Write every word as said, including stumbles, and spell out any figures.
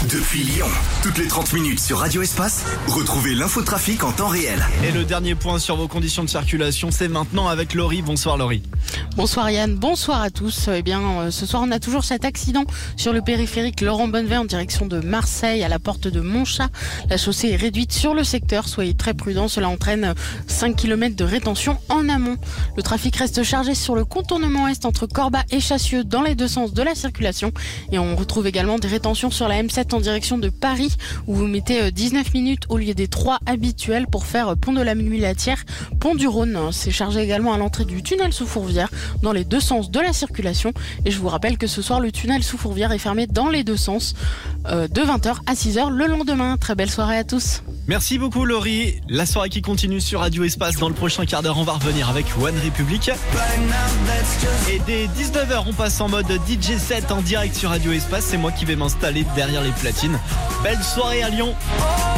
Depuis Lyon, toutes les trente minutes sur Radio Espace, retrouvez l'infotrafic en temps réel. Et le dernier point sur vos conditions de circulation, c'est maintenant avec Laurie. Bonsoir Laurie. Bonsoir Yann, bonsoir à tous. Eh bien, euh, ce soir, on a toujours cet accident sur le périphérique Laurent Bonnevet en direction de Marseille à la porte de Montchat. La chaussée est réduite sur le secteur, soyez très prudents. Cela entraîne cinq kilomètres de rétention en amont. Le trafic reste chargé sur le contournement est entre Corba et Chassieux dans les deux sens de la circulation. Et on retrouve également des rétentions sur la M sept en direction de Paris où vous mettez dix-neuf minutes au lieu des trois habituels pour faire pont de la Mulatière, pont du Rhône. C'est chargé également à l'entrée du tunnel sous Fourvière dans les deux sens de la circulation. Et je vous rappelle que ce soir, le tunnel sous Fourvière est fermé dans les deux sens euh, de vingt heures à six heures le lendemain. Très belle soirée à tous. Merci beaucoup Laurie. La soirée qui continue sur Radio Espace. Dans le prochain quart d'heure, on va revenir avec One Republic. Et dès dix-neuf heures, on passe en mode D J set en direct sur Radio Espace. C'est moi qui vais m'installer derrière les platines. Belle soirée à Lyon.